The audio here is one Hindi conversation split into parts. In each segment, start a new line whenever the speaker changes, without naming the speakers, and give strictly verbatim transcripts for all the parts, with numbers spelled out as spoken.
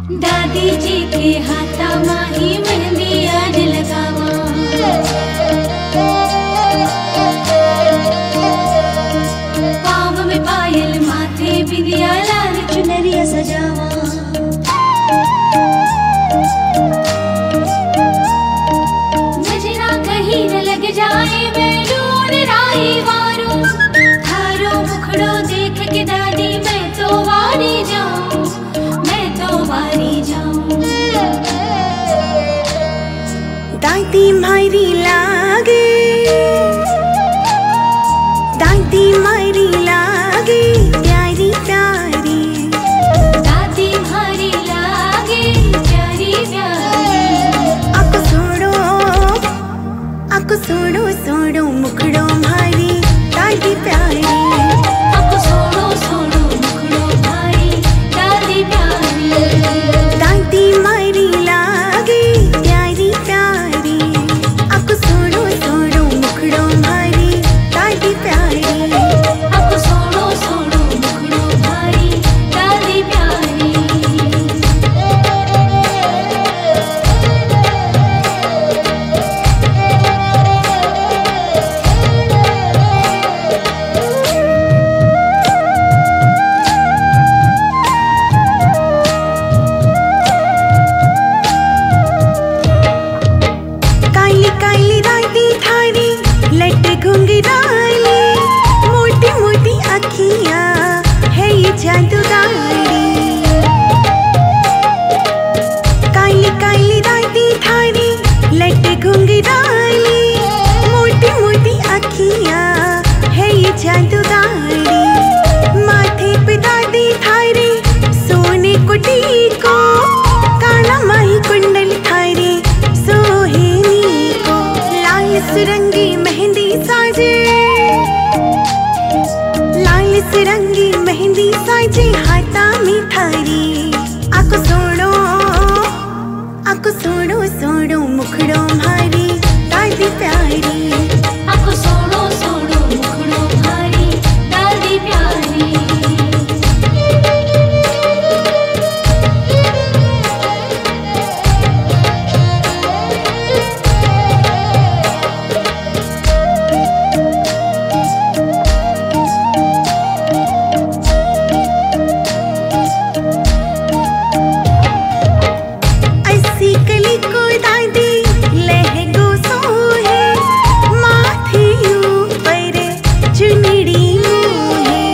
दादी जी के हाथा माही मेहंदी आज लगावा। पाँव में पायल माथे बिंदिया लाल चुनरिया सजावा। नजरा कहीं न लग जाए बैलून राई वारू। थारो मुखड़ो देख के दादी मैं तो वारी जाऊं, मैं तो वारी जाऊं।
दादी मारी लागे, दादी मारी लागे प्यारी प्यारी।
दादी मारी लागे प्यारी प्यारी।
आको सोड़ो, आको सोड़ो सोड़ो मुखड़ो मारी दादी प्यारी।
आको सोड़ो सोड़ो मुखड़ो मारी दादी प्यारी।
दादी मारी लागे प्यारी प्यारी। आको सोड़ो सोड़ो मुखड़ो मारी दादी प्यारी।
आको सोड़ो सोड़ो मुखड़ो मारी दादी प्यारी।
काली काली दादी थारी लट घुंघराली। मोटी मोटी अखियां है ये जादूगारी। काली काली दादी थारी लट घुंघराली। मोटी मोटी अखियां है ये जादूगारी। माथे पे दादी थारी सोने को टीको। काला माही कुंडल थारी सोहेनी को। लाल सुरंगी मेहंदी साजे, लाल सुरंगी मेहंदी साजे हाथा में थारी। आको सोड़ो, आको सोड़ो सोड़ो मुखड़ो मारी दादी प्यारी।
आको सोड़ो सोड़ो मुखड़ो मारी दादी प्यारी।
अस्सी कली को दादी लहंगो सोहे। माथे ऊपर चुनरी मोहे।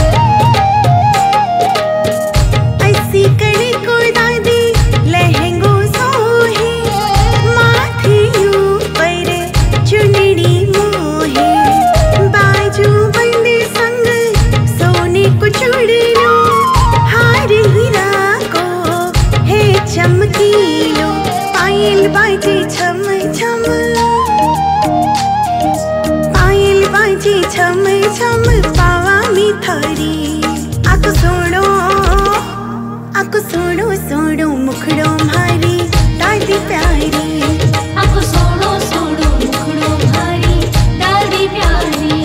अस्सी कली को दादी लहंगो सोहे। माथे ऊपर चुनरी मोहे। बाजू बंद संग सोने को चूड़ियों। हार हीरा को है चमकीलो। पायल बाजे छम छम, पायल बाजे छम छम पावा में थारी। आको सोड़ो, आको सोड़ो सोड़ो मुखड़ो मारी दादी प्यारी।
आको सोड़ो सोड़ो मुखड़ो मारी दादी प्यारी।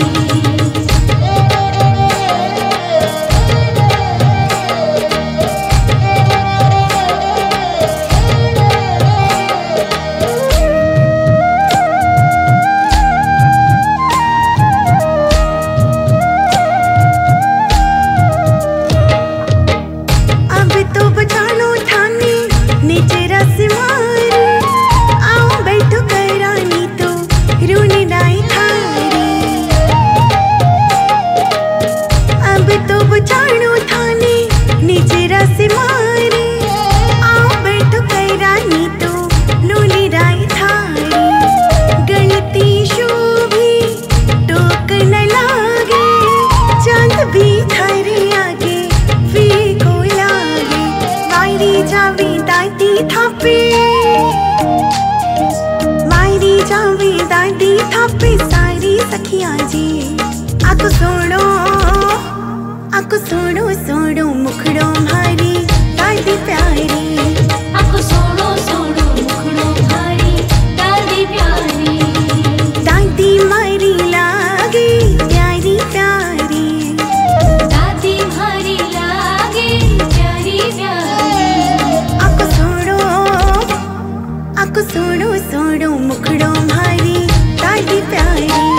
अब तो बचानो थाने नीचे रस मारे। आओ बैठो करानी तो रूनी दाई थारी। अब तो बचानो थाने नीचे रस मारे। आओ बैठो करानी तो रूनी दाई थारी। गलती शोभी टोक न लागे। चांद भी थारे आगे फीको लागे। मायरी जावी दादी थापे, मायरी जावी दादी थापे सारी सखियां जी। आको सोड़ो, आको सोड़ो सोड़ो मुखड़ो मारी दादी प्यारी।
आको सोड़ो सोड़ो मुखड़ो मारी दादी प्यारी।
दादी मारी लागे प्यारी प्यारी।
दादी मारी लागे प्यारी प्यारी।
आको सोड़ो सोड़ो मुखड़ो मारी दादी प्यारी।